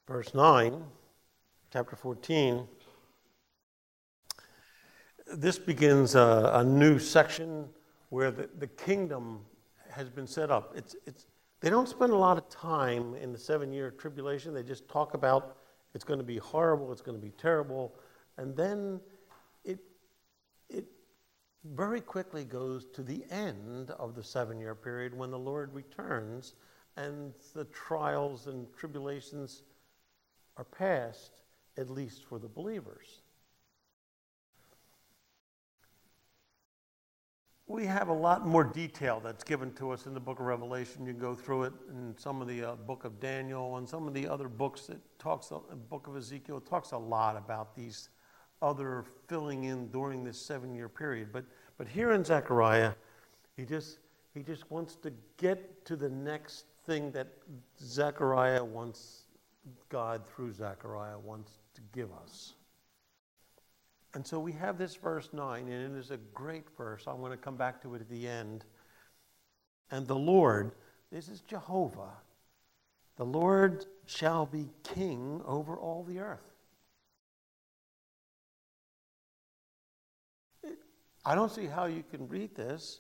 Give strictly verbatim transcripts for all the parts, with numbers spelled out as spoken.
verse nine, chapter fourteen, this begins a, a new section where the, the kingdom has been set up. It's, it's, they don't spend a lot of time in the seven-year tribulation. They just talk about it's going to be horrible, it's going to be terrible, and then it, it very quickly goes to the end of the seven-year period when the Lord returns and the trials and tribulations are past, at least for the believers. We have a lot more detail that's given to us in the book of Revelation. You can go through it in some of the uh, book of Daniel and some of the other books that talks, the book of Ezekiel, it talks a lot about these other filling in during this seven-year period. But but here in Zechariah, he just he just wants to get to the next thing that Zechariah wants, God through Zechariah wants to give us. And so we have this verse nine, and it is a great verse. I'm going to come back to it at the end. And the Lord, this is Jehovah, the Lord shall be king over all the earth. It, I don't see how you can read this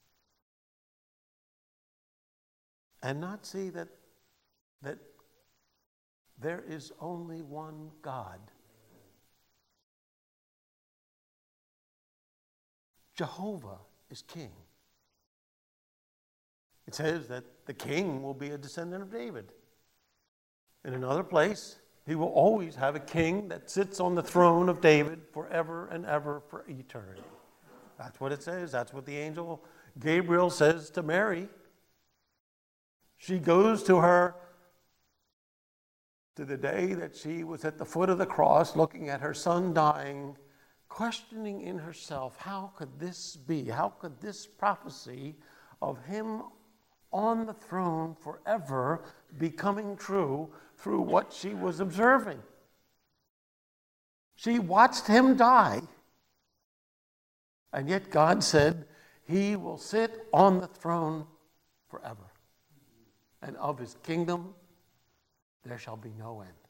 and not see that, that there is only one God. Jehovah is king. It says that the king will be a descendant of David. In another place, he will always have a king that sits on the throne of David forever and ever for eternity. That's what it says. That's what the angel Gabriel says to Mary. She goes to her to the day that she was at the foot of the cross looking at her son dying, questioning in herself, how could this be? How could this prophecy of him on the throne forever be coming true through what she was observing? She watched him die, and yet God said, he will sit on the throne forever, and of his kingdom there shall be no end.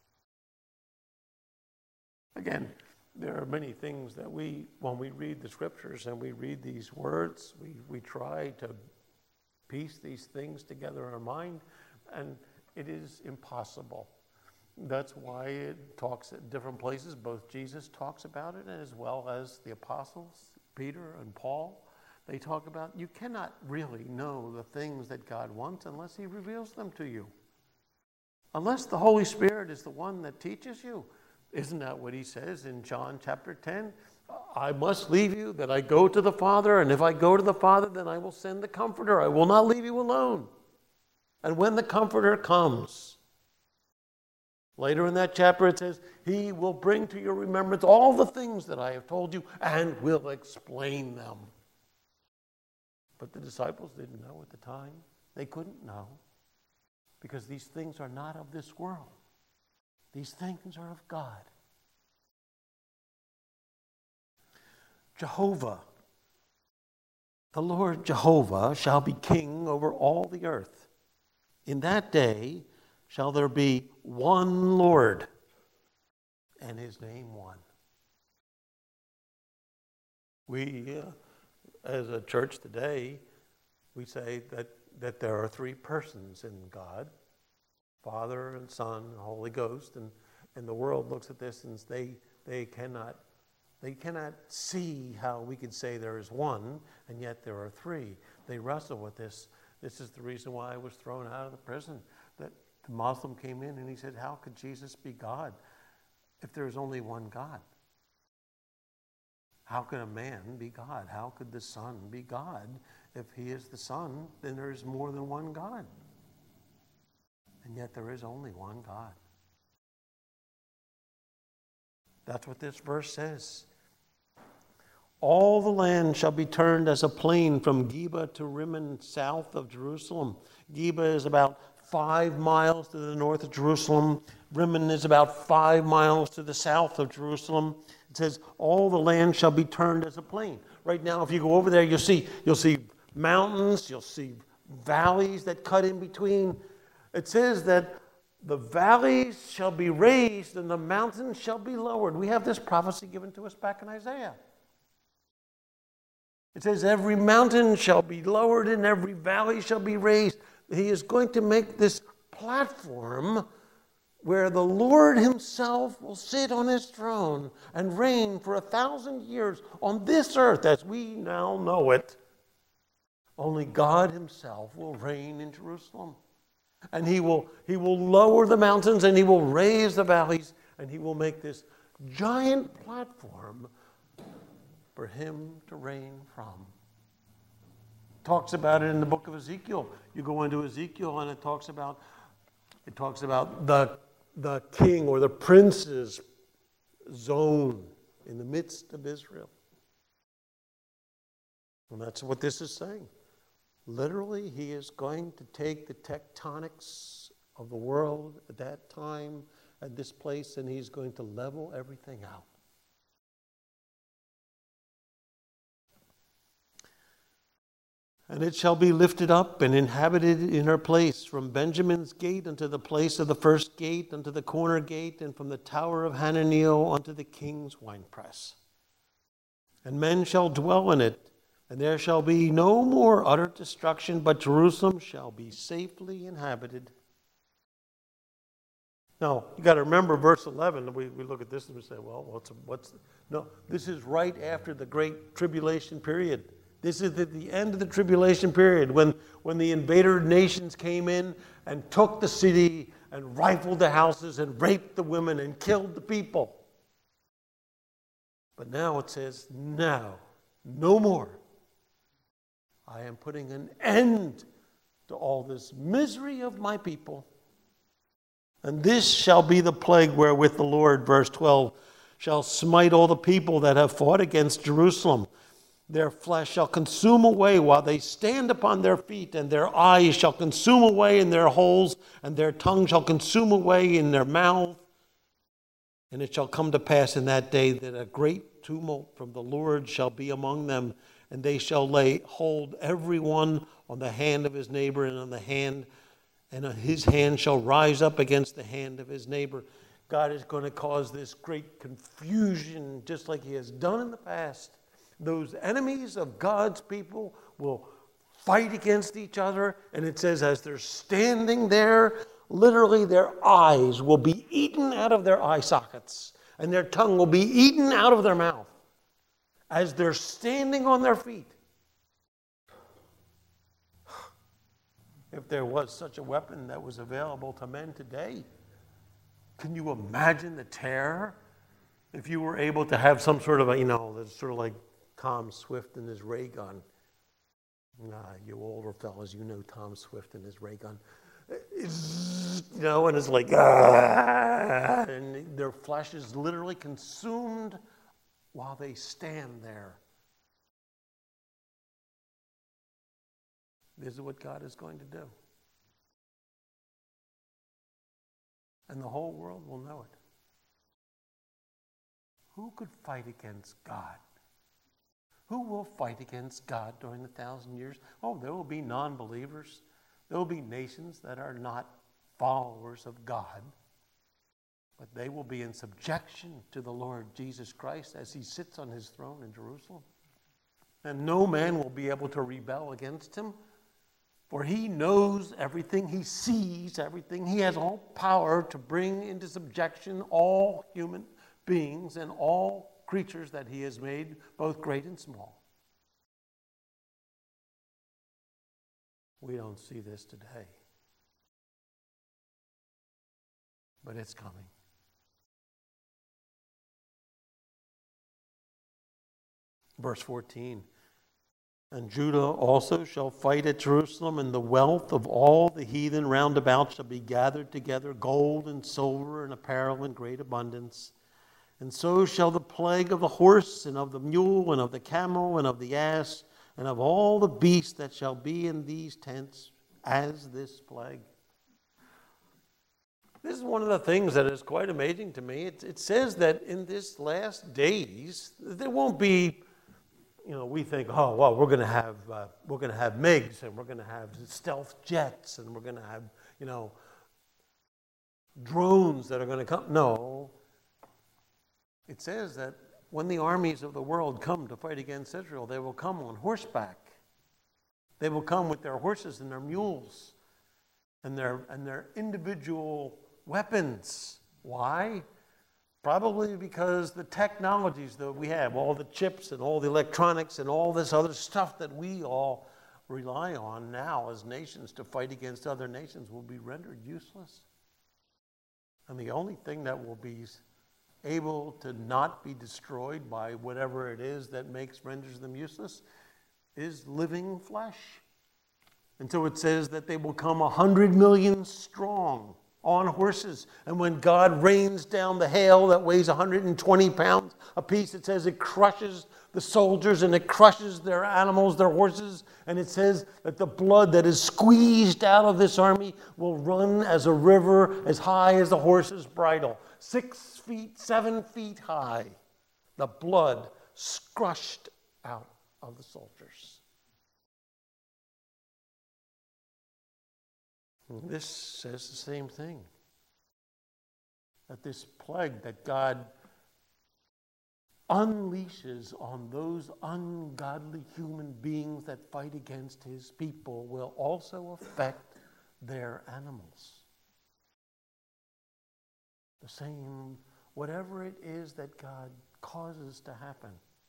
Again, there are many things that we, when we read the scriptures and we read these words, we, we try to piece these things together in our mind, and it is impossible. That's why it talks at different places. Both Jesus talks about it as well as the apostles, Peter and Paul. They talk about you cannot really know the things that God wants unless he reveals them to you. Unless the Holy Spirit is the one that teaches you. Isn't that what he says in John chapter ten? I must leave you, that I go to the Father, and if I go to the Father, then I will send the Comforter. I will not leave you alone. And when the Comforter comes, later in that chapter it says, he will bring to your remembrance all the things that I have told you and will explain them. But the disciples didn't know at the time. They couldn't know, because these things are not of this world. These things are of God. Jehovah, the Lord Jehovah, shall be king over all the earth. In that day shall there be one Lord, and his name one. We, uh, as a church today, we say that, that there are three persons in God, Father and Son and Holy Ghost, and, and the world looks at this and they they cannot they cannot see how we could say there is one and yet there are three. They wrestle with this. This is the reason why I was thrown out of the prison. That the Muslim came in and he said, how could Jesus be God if there is only one God? How could a man be God? How could the Son be God? If he is the Son, then there is more than one God. And yet there is only one God. That's what this verse says. All the land shall be turned as a plain from Geba to Rimmon, south of Jerusalem. Geba is about five miles to the north of Jerusalem. Rimmon is about five miles to the south of Jerusalem. It says, all the land shall be turned as a plain. Right now, if you go over there, you'll see, you'll see mountains, you'll see valleys that cut in between. It says that the valleys shall be raised and the mountains shall be lowered. We have this prophecy given to us back in Isaiah. It says, every mountain shall be lowered and every valley shall be raised. He is going to make this platform where the Lord himself will sit on his throne and reign for a thousand years on this earth as we now know it. Only God himself will reign in Jerusalem. And he will, he will lower the mountains and he will raise the valleys and he will make this giant platform for him to reign from. Talks about it in the book of Ezekiel. You go into Ezekiel and it talks about it talks about the, the king or the prince's zone in the midst of Israel. And that's what this is saying. Literally, he is going to take the tectonics of the world at that time, at this place, and he's going to level everything out. And it shall be lifted up and inhabited in her place, from Benjamin's gate unto the place of the first gate, unto the corner gate, and from the tower of Hananeel unto the king's winepress. And men shall dwell in it, and there shall be no more utter destruction, but Jerusalem shall be safely inhabited. Now, you got to remember verse eleven. We, we look at this and we say, well, what's, what's, no, this is right after the great tribulation period. This is at the end of the tribulation period when, when the invader nations came in and took the city and rifled the houses and raped the women and killed the people. But now it says, now, no more. I am putting an end to all this misery of my people. And this shall be the plague wherewith the Lord, verse twelve, shall smite all the people that have fought against Jerusalem. Their flesh shall consume away while they stand upon their feet, and their eyes shall consume away in their holes, and their tongue shall consume away in their mouth. And it shall come to pass in that day that a great tumult from the Lord shall be among them, and they shall lay hold every one on the hand of his neighbor, and on the hand, and his hand shall rise up against the hand of his neighbor. God is going to cause this great confusion, just like he has done in the past. Those enemies of God's people will fight against each other, and it says as they're standing there, literally their eyes will be eaten out of their eye sockets, and their tongue will be eaten out of their mouth as they're standing on their feet. If there was such a weapon that was available to men today, can you imagine the terror if you were able to have some sort of a, you know, that's sort of like Tom Swift and his ray gun. Nah, you older fellas, you know Tom Swift and his ray gun. It's, you know, and it's like, ah, and their flesh is literally consumed while they stand there. This is what God is going to do. And the whole world will know it. Who could fight against God? Who will fight against God during the thousand years? Oh, there will be non-believers. There will be nations that are not followers of God. But they will be in subjection to the Lord Jesus Christ as he sits on his throne in Jerusalem. And no man will be able to rebel against him. For he knows everything. He sees everything. He has all power to bring into subjection all human beings and all creatures that he has made, both great and small. We don't see this today. But it's coming. Verse fourteen. And Judah also shall fight at Jerusalem, and the wealth of all the heathen round about shall be gathered together, gold and silver and apparel in great abundance. And so shall the plague of the horse, and of the mule, and of the camel, and of the ass, and of all the beasts that shall be in these tents, as this plague. This is one of the things that is quite amazing to me. It, it says that in this last days, there won't be, you know, we think, oh, well, we're going to have uh, we're going to have MiGs, and we're going to have stealth jets, and we're going to have, you know, drones that are going to come. No. It says that when the armies of the world come to fight against Israel, they will come on horseback. They will come with their horses and their mules and their, and their individual weapons. Why? Probably because the technologies that we have, all the chips and all the electronics and all this other stuff that we all rely on now as nations to fight against other nations, will be rendered useless. And the only thing that will be able to not be destroyed by whatever it is that makes renders them useless is living flesh. And so it says that they will come a hundred million strong on horses. And when God rains down the hail that weighs one hundred twenty pounds apiece, it says it crushes the soldiers and it crushes their animals, their horses. And it says that the blood that is squeezed out of this army will run as a river as high as the horse's bridle. Six feet, seven feet high. The blood crushed out of the soldiers. And this says the same thing. That this plague that God unleashes on those ungodly human beings that fight against his people will also affect their animals. The same, whatever it is that God causes to happen.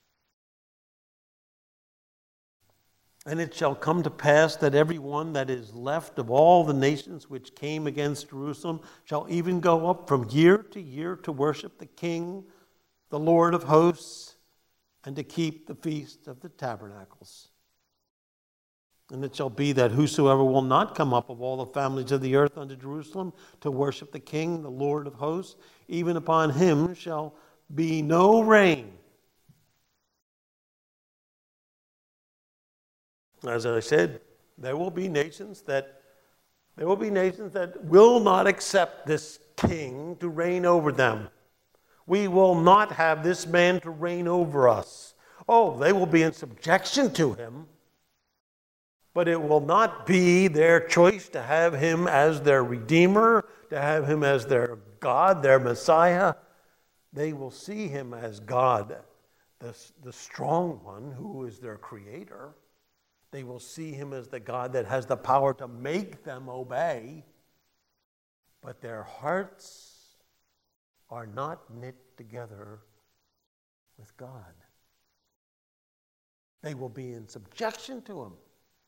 And it shall come to pass that every one that is left of all the nations which came against Jerusalem shall even go up from year to year to worship the King, the Lord of hosts, and to keep the feast of the tabernacles. And it shall be that whosoever will not come up of all the families of the earth unto Jerusalem to worship the King, the Lord of hosts, even upon him shall be no rain. As I said, there will be nations that there will be nations that will not accept this king to reign over them. We will not have this man to reign over us. Oh, they will be in subjection to him, but it will not be their choice to have him as their Redeemer, to have him as their God, their Messiah. They will see him as God, the, the strong one who is their creator. They will see him as the God that has the power to make them obey. But their hearts are not knit together with God. They will be in subjection to him,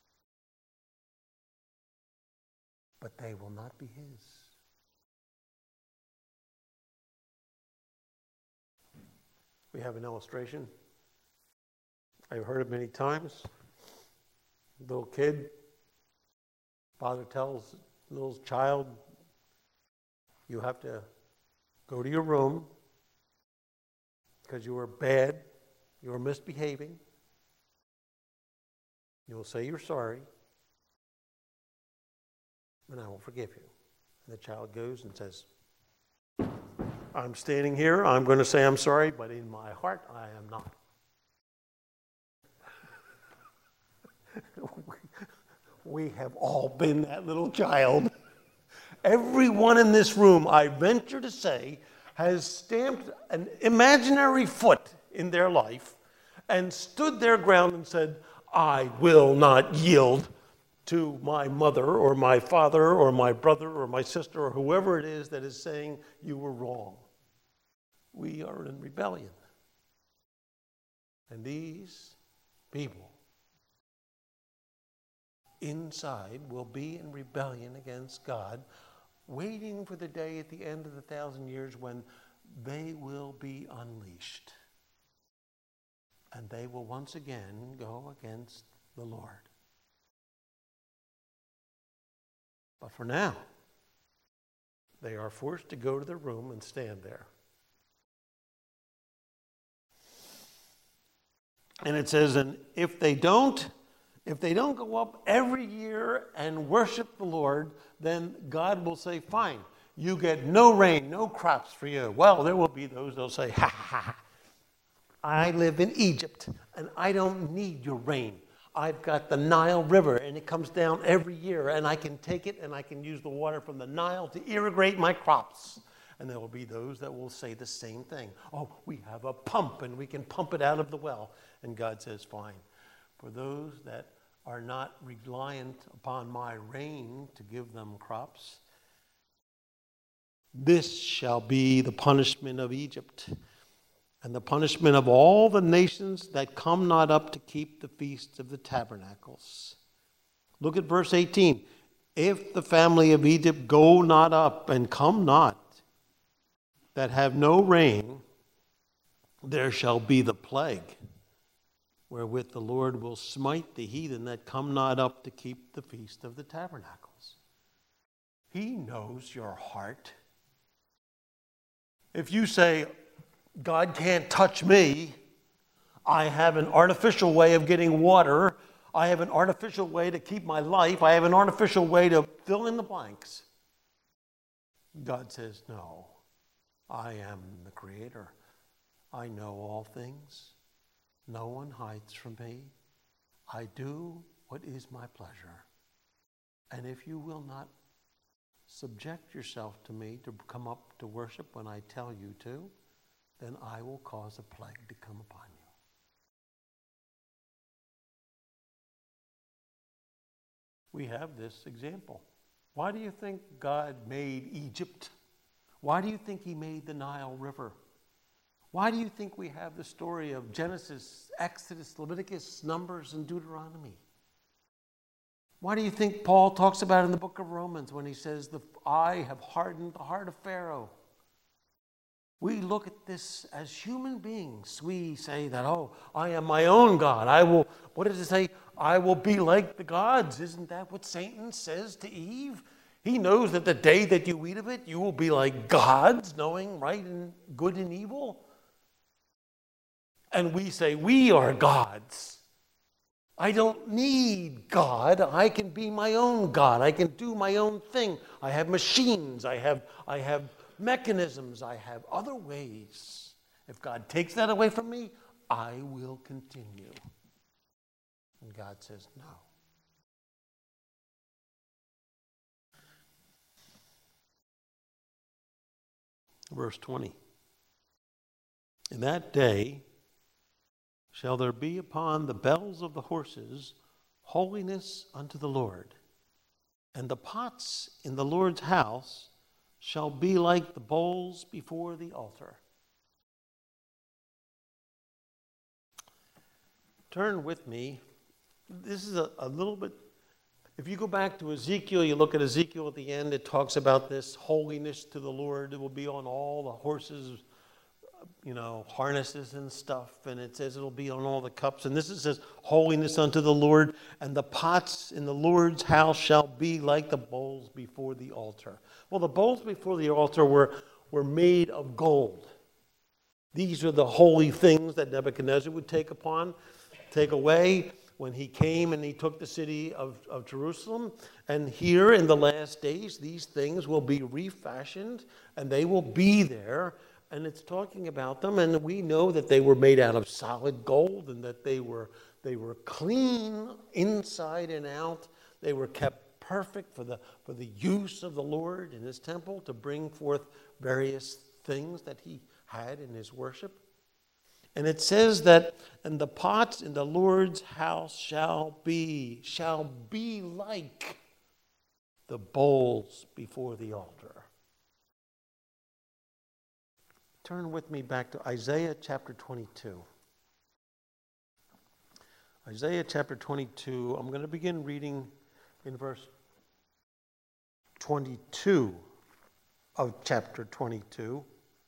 but they will not be his. We have an illustration. I've heard it many times. Little kid, father tells little child, you have to go to your room because you were bad, you were misbehaving. You will say you're sorry, and I will forgive you. And the child goes and says, I'm standing here, I'm going to say I'm sorry, but in my heart I am not. We have all been that little child. Everyone in this room, I venture to say, has stamped an imaginary foot in their life and stood their ground and said, I will not yield to my mother or my father or my brother or my sister or whoever it is that is saying you were wrong. We are in rebellion. And these people inside will be in rebellion against God, waiting for the day at the end of the thousand years when they will be unleashed. And they will once again go against the Lord. But for now, they are forced to go to their room and stand there. And it says, and if they don't, if they don't go up every year and worship the Lord, then God will say, fine, you get no rain, no crops for you. Well, there will be those that will say, ha, ha, ha, I live in Egypt, and I don't need your rain. I've got the Nile River, and it comes down every year, and I can take it and I can use the water from the Nile to irrigate my crops. And there will be those that will say the same thing. Oh, we have a pump, and we can pump it out of the well. And God says, fine. For those that are not reliant upon my rain to give them crops, this shall be the punishment of Egypt, and the punishment of all the nations that come not up to keep the feasts of the tabernacles. Look at verse eighteen. If the family of Egypt go not up and come not, that have no rain, there shall be the plague, wherewith the Lord will smite the heathen that come not up to keep the feast of the tabernacles. He knows your heart. If you say, God can't touch me, I have an artificial way of getting water, I have an artificial way to keep my life, I have an artificial way to fill in the blanks. God says, no, I am the Creator. I know all things. No one hides from me. I do what is my pleasure. And if you will not subject yourself to me to come up to worship when I tell you to, then I will cause a plague to come upon you. We have this example. Why do you think God made Egypt? Why do you think he made the Nile River? Why do you think we have the story of Genesis, Exodus, Leviticus, Numbers, and Deuteronomy? Why do you think Paul talks about it in the book of Romans when he says, the, I have hardened the heart of Pharaoh? We look at this as human beings. We say that, oh, I am my own God. I will, what does it say? I will be like the gods. Isn't that what Satan says to Eve? He knows that the day that you eat of it, you will be like gods, knowing right and good and evil. And we say, we are gods. I don't need God. I can be my own God. I can do my own thing. I have machines. I have, I have mechanisms. I have other ways. If God takes that away from me, I will continue. And God says, no. Verse twenty. In that day shall there be upon the bells of the horses holiness unto the Lord, and the pots in the Lord's house shall be like the bowls before the altar. Turn with me. This is a, a little bit, if you go back to Ezekiel, you look at Ezekiel at the end, it talks about this holiness to the Lord. It will be on all the horses, you know, harnesses and stuff. And it says it'll be on all the cups. And this it says, holiness unto the Lord. And the pots in the Lord's house shall be like the bowls before the altar. Well, the bowls before the altar were, were made of gold. These are the holy things that Nebuchadnezzar would take upon, take away when he came and he took the city of, of Jerusalem. And here in the last days, these things will be refashioned and they will be there. And it's talking about them. And we know that they were made out of solid gold and that they were, they were clean inside and out. They were kept perfect for the, for the use of the Lord in his temple to bring forth various things that he had in his worship. And it says that, and the pots in the Lord's house shall be, shall be like the bowls before the altar. Turn with me back to Isaiah chapter twenty-two. Isaiah chapter twenty-two, I'm going to begin reading in verse twenty-two of chapter twenty-two.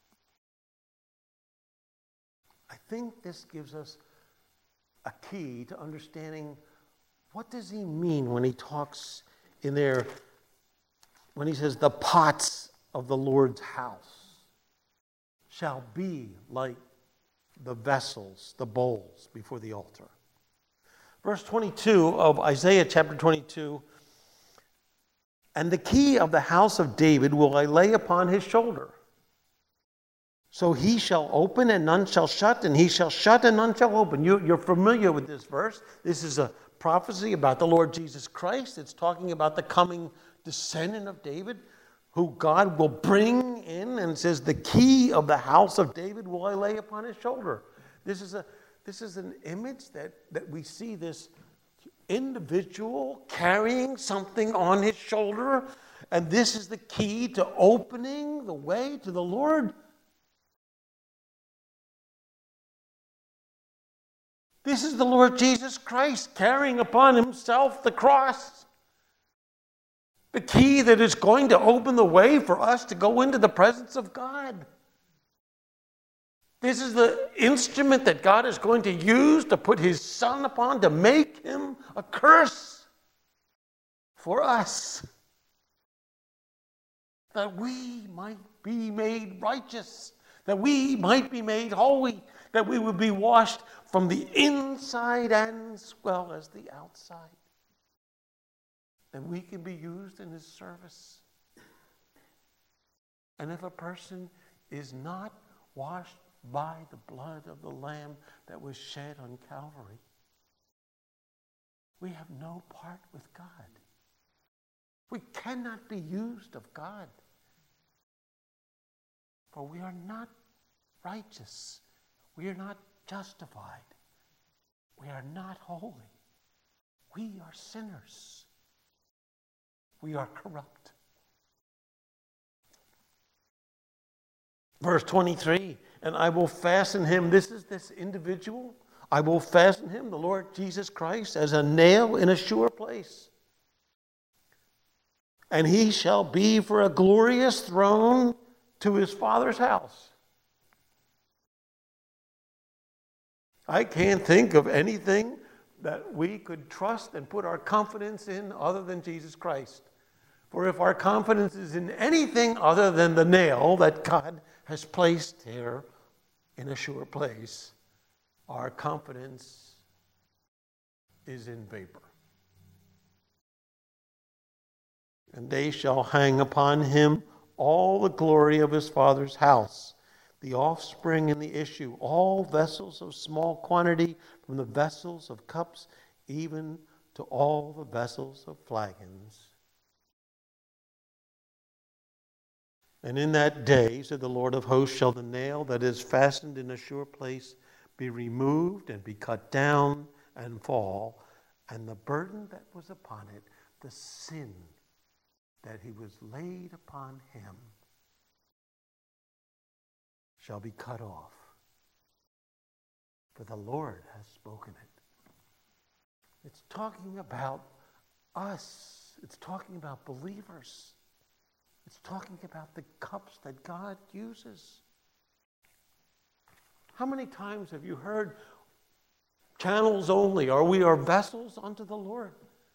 I think this gives us a key to understanding what does he mean when he talks in there, when he says the pots of the Lord's house shall be like the vessels, the bowls before the altar. Verse twenty-two of Isaiah chapter twenty-two, and the key of the house of David will I lay upon his shoulder. So he shall open and none shall shut, and he shall shut and none shall open. You, you're familiar with this verse. This is a prophecy about the Lord Jesus Christ. It's talking about the coming descendant of David, who God will bring in, and says, the key of the house of David will I lay upon his shoulder. This is a this is an image that, that we see this individual carrying something on his shoulder, and this is the key to opening the way to the Lord. This is the Lord Jesus Christ carrying upon himself the cross. The key that is going to open the way for us to go into the presence of God. This is the instrument that God is going to use to put his Son upon, to make him a curse for us, that we might be made righteous, that we might be made holy, that we would be washed from the inside as well as the outside. And we can be used in his service. And if a person is not washed by the blood of the Lamb that was shed on Calvary, we have no part with God. We cannot be used of God. For we are not righteous. We are not justified. We are not holy. We are sinners. We are corrupt. Verse twenty-three, and I will fasten him, this is this individual, I will fasten him, the Lord Jesus Christ, as a nail in a sure place. And he shall be for a glorious throne to his Father's house. I can't think of anything that we could trust and put our confidence in other than Jesus Christ. For if our confidence is in anything other than the nail that God has placed here in a sure place, our confidence is in vapor. And they shall hang upon him all the glory of his Father's house, the offspring and the issue, all vessels of small quantity, from the vessels of cups even to all the vessels of flagons. And in that day, said the Lord of hosts, shall the nail that is fastened in a sure place be removed and be cut down and fall, and the burden that was upon it, the sin that he was laid upon him, shall be cut off. For the Lord has spoken it. It's talking about us. It's talking about believers. It's talking about the cups that God uses. How many times have you heard channels only, or we are vessels unto the Lord?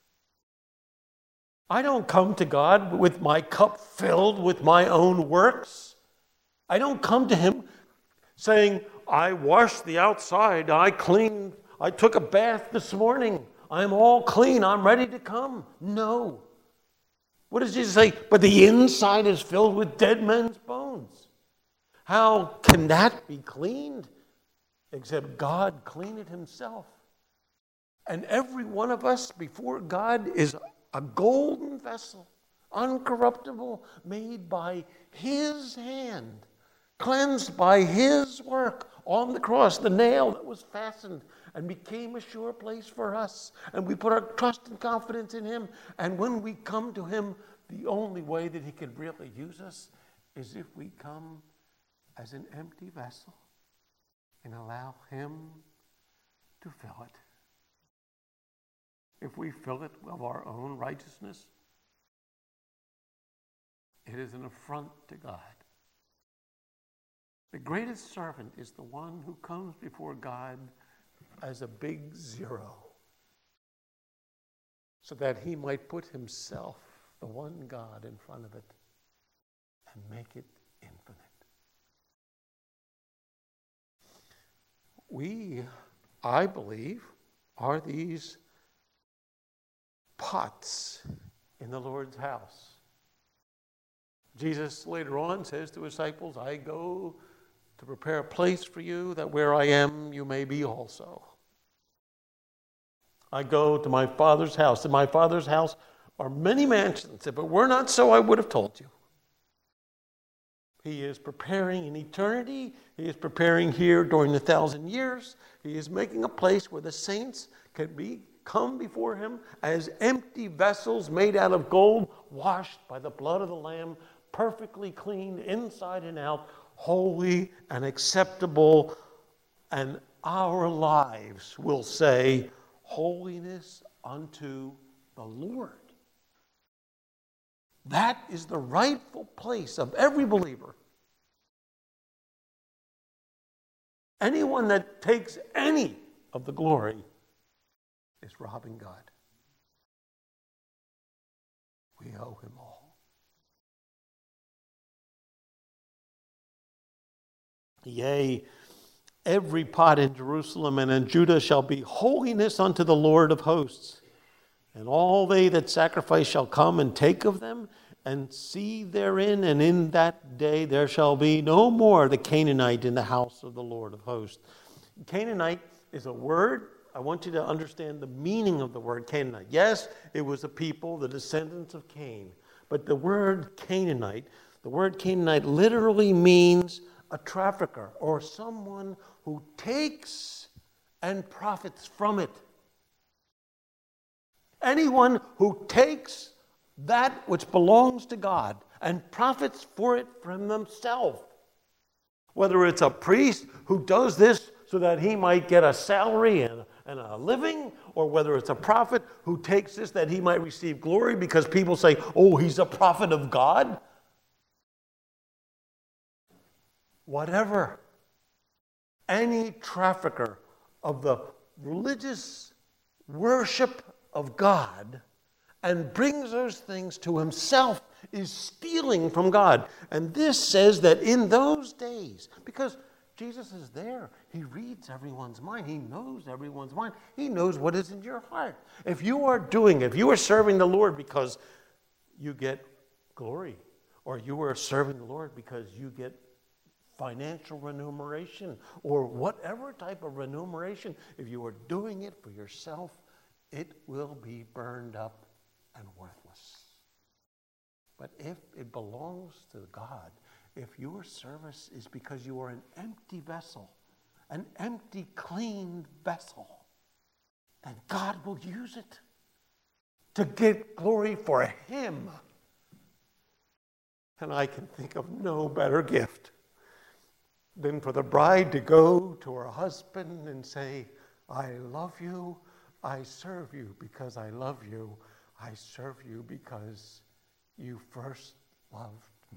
I don't come to God with my cup filled with my own works. I don't come to him saying, I washed the outside, I cleaned, I took a bath this morning, I'm all clean, I'm ready to come. No. What does Jesus say? But the inside is filled with dead men's bones. How can that be cleaned? Except God clean it himself. And every one of us before God is a golden vessel, uncorruptible, made by his hand, cleansed by his work on the cross, the nail that was fastened and became a sure place for us. And we put our trust and confidence in him. And when we come to him, the only way that he can really use us is if we come as an empty vessel and allow him to fill it. If we fill it of our own righteousness, it is an affront to God. The greatest servant is the one who comes before God as a big zero, so that he might put himself, the one God, in front of it and make it infinite. We, I believe, are these pots in the Lord's house. Jesus later on says to his disciples, I go to prepare a place for you, that where I am, you may be also. I go to my Father's house. In my Father's house are many mansions. If it were not so, I would have told you. He is preparing in eternity. He is preparing here during the thousand years. He is making a place where the saints can be come before him as empty vessels made out of gold, washed by the blood of the Lamb, perfectly clean inside and out, holy and acceptable. And our lives will say, holiness unto the Lord. That is the rightful place of every believer. Anyone that takes any of the glory is robbing God. We owe him all. Yea, every pot in Jerusalem and in Judah shall be holiness unto the Lord of hosts. And all they that sacrifice shall come and take of them, and see therein, and in that day there shall be no more the Canaanite in the house of the Lord of hosts. Canaanite is a word. I want you to understand the meaning of the word Canaanite. Yes, it was a people, the descendants of Cain. But the word Canaanite, the word Canaanite literally means a trafficker or someone who takes and profits from it. Anyone who takes that which belongs to God and profits for it from themselves. Whether it's a priest who does this so that he might get a salary and, and a living, or whether it's a prophet who takes this that he might receive glory because people say, oh, he's a prophet of God. Whatever. Any trafficker of the religious worship of God and brings those things to himself is stealing from God. And this says that in those days, because Jesus is there, he reads everyone's mind, he knows everyone's mind, he knows what is in your heart. If you are doing it, if you are serving the Lord because you get glory, or you are serving the Lord because you get financial remuneration, or whatever type of remuneration, if you are doing it for yourself, it will be burned up and worthless. But if it belongs to God, if your service is because you are an empty vessel, an empty, clean vessel, then God will use it to get glory for him. And I can think of no better gift than for the bride to go to her husband and say, I love you. I serve you because I love you. I serve you because you first loved me.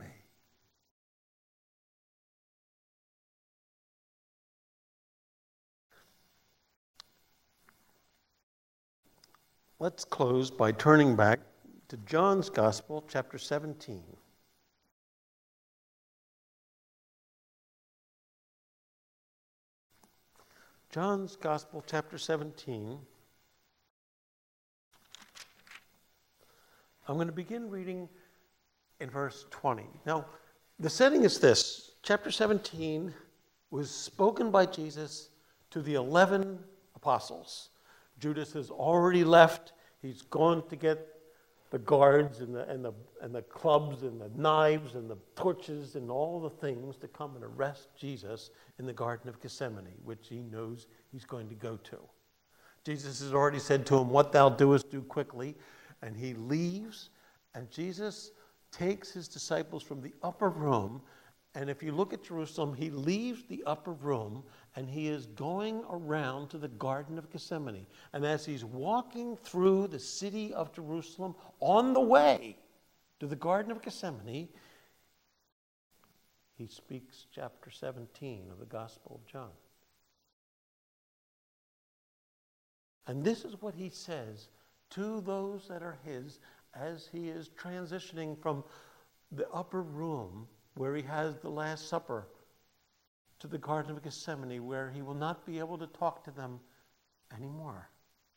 Let's close by turning back to John's Gospel, chapter seventeen. John's Gospel, chapter seventeen. I'm going to begin reading in verse twenty. Now, the setting is this. Chapter seventeen was spoken by Jesus to the eleven apostles. Judas has already left. He's gone to get the guards and the, and the, and the clubs and the knives and the torches and all the things to come and arrest Jesus in the Garden of Gethsemane, which he knows he's going to go to. Jesus has already said to him, what thou doest, do quickly. And he leaves, and Jesus takes his disciples from the upper room. And if you look at Jerusalem, he leaves the upper room, and he is going around to the Garden of Gethsemane. And as he's walking through the city of Jerusalem, on the way to the Garden of Gethsemane, he speaks chapter seventeen of the Gospel of John. And this is what he says to those that are his as he is transitioning from the upper room where he has the Last Supper to the Garden of Gethsemane, where he will not be able to talk to them anymore.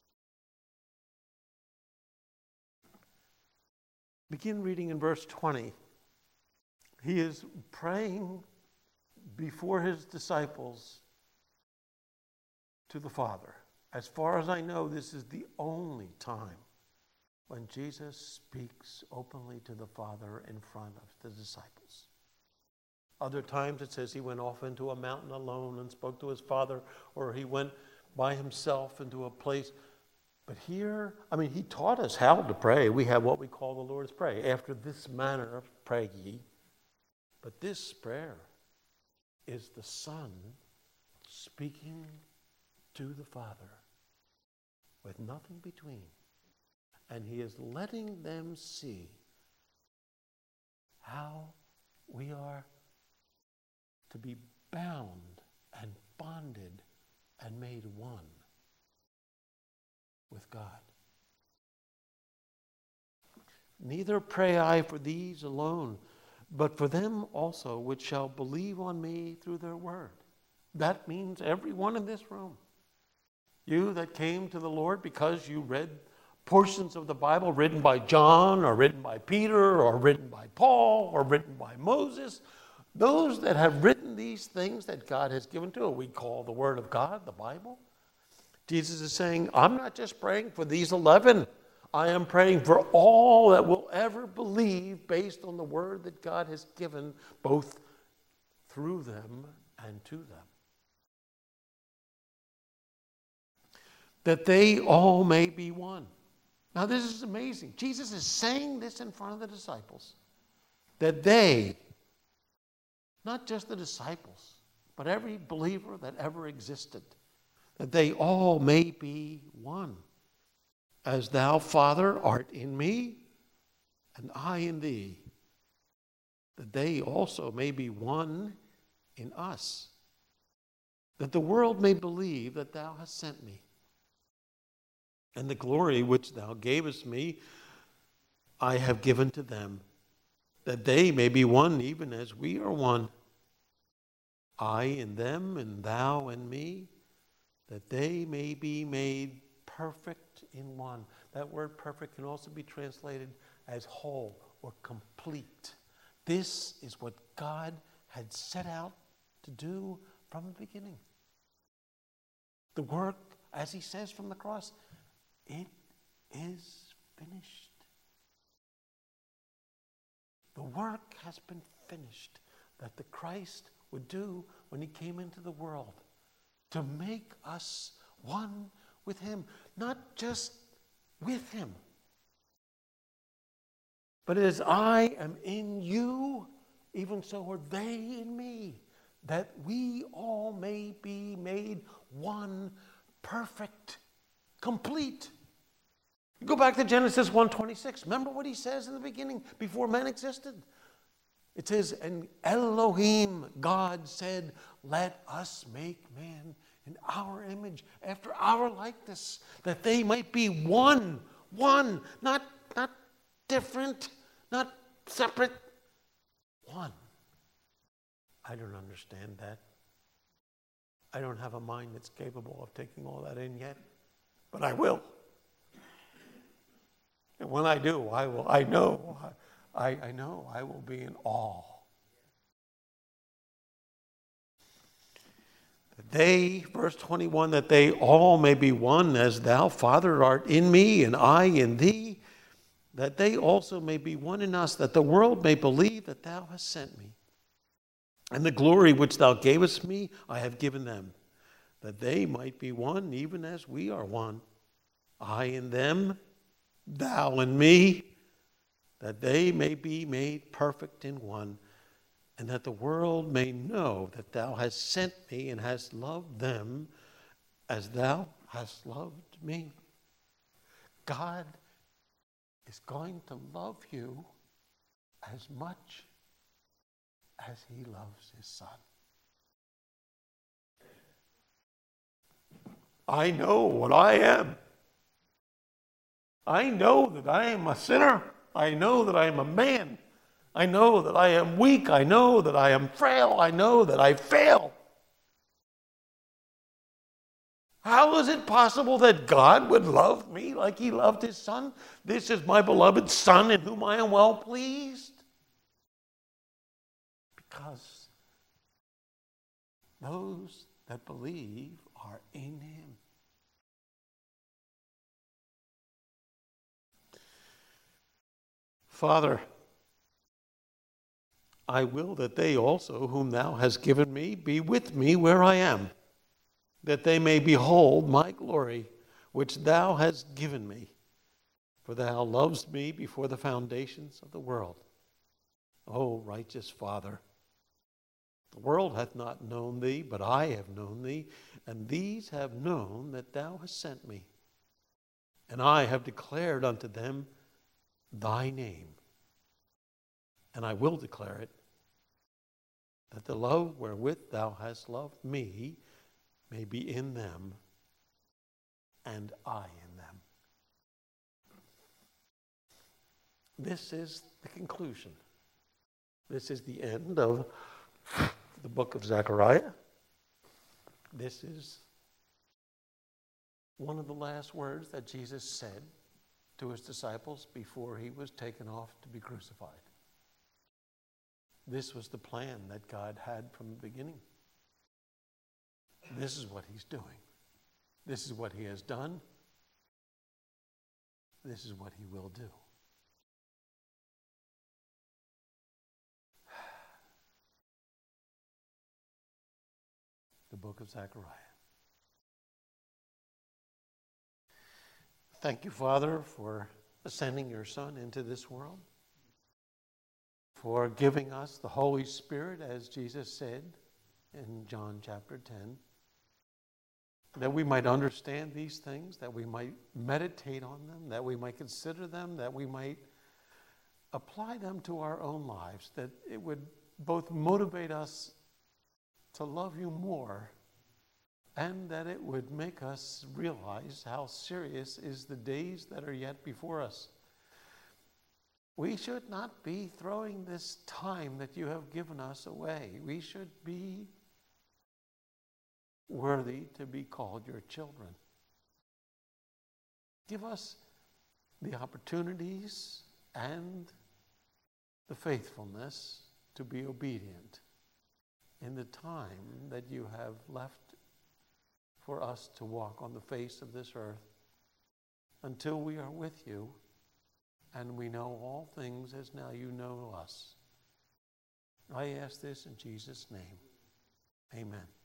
Begin reading in verse twenty. He is praying before his disciples to the Father. As far as I know, this is the only time when Jesus speaks openly to the Father in front of the disciples. Other times it says he went off into a mountain alone and spoke to his Father, or he went by himself into a place. But here, I mean, he taught us how to pray. We have what we call the Lord's Prayer. After this manner, pray ye. But this prayer is the Son speaking to the Father with nothing between. And he is letting them see how we are to be bound and bonded and made one with God. Neither pray I for these alone, but for them also which shall believe on me through their word. That means everyone in this room. You that came to the Lord because you read portions of the Bible written by John or written by Peter or written by Paul or written by Moses. Those that have written these things that God has given to us, we call the Word of God, the Bible. Jesus is saying, I'm not just praying for these eleven. I am praying for all that will ever believe based on the Word that God has given both through them and to them. That they all may be one. Now this is amazing. Jesus is saying this in front of the disciples. That they, not just the disciples, but every believer that ever existed, that they all may be one. As thou, Father, art in me, and I in thee, that they also may be one in us, that the world may believe that thou hast sent me. And the glory which thou gavest me, I have given to them, that they may be one even as we are one. I in them, and thou in me, that they may be made perfect in one. That word perfect can also be translated as whole or complete. This is what God had set out to do from the beginning. The work, as he says from the cross, it is finished. The work has been finished that the Christ would do when he came into the world to make us one with him. Not just with him, but as I am in you, even so are they in me, that we all may be made one, perfect, complete. Go back to Genesis one twenty-six. Remember what he says in the beginning, before man existed? It says, and Elohim, God said, let us make man in our image, after our likeness, that they might be one, one, not, not different, not separate, one. I don't understand that. I don't have a mind that's capable of taking all that in yet, but I will. And when I do, I will, I know, I, I know I will be in awe. That they, verse twenty-one, that they all may be one, as thou, Father, art in me, and I in thee, that they also may be one in us, that the world may believe that thou hast sent me. And the glory which thou gavest me, I have given them, that they might be one, even as we are one. I in them, thou and me, that they may be made perfect in one, and that the world may know that thou hast sent me and hast loved them as thou hast loved me. God is going to love you as much as he loves his Son. I know what I am. I know that I am a sinner. I know that I am a man. I know that I am weak. I know that I am frail. I know that I fail. How is it possible that God would love me like he loved his Son? This is my beloved Son in whom I am well pleased. Because those that believe are in him. Father, I will that they also, whom thou hast given me, be with me where I am, that they may behold my glory, which thou hast given me. For thou lovest me before the foundations of the world. O righteous Father, the world hath not known thee, but I have known thee, and these have known that thou hast sent me. And I have declared unto them thy name. And I will declare it, that the love wherewith thou hast loved me may be in them, and I in them. This is the conclusion. This is the end of the book of Zechariah. This is one of the last words that Jesus said to his disciples before he was taken off to be crucified. This was the plan that God had from the beginning. This is what he's doing. This is what he has done. This is what he will do. The book of Zechariah. Thank you, Father, for sending your Son into this world, for giving us the Holy Spirit, as Jesus said in John chapter ten, that we might understand these things, that we might meditate on them, that we might consider them, that we might apply them to our own lives, that it would both motivate us to love you more, and that it would make us realize how serious is the days that are yet before us. We should not be throwing this time that you have given us away. We should be worthy to be called your children. Give us the opportunities and the faithfulness to be obedient in the time that you have left for us to walk on the face of this earth until we are with you and we know all things as now you know us. I ask this in Jesus' name. Amen.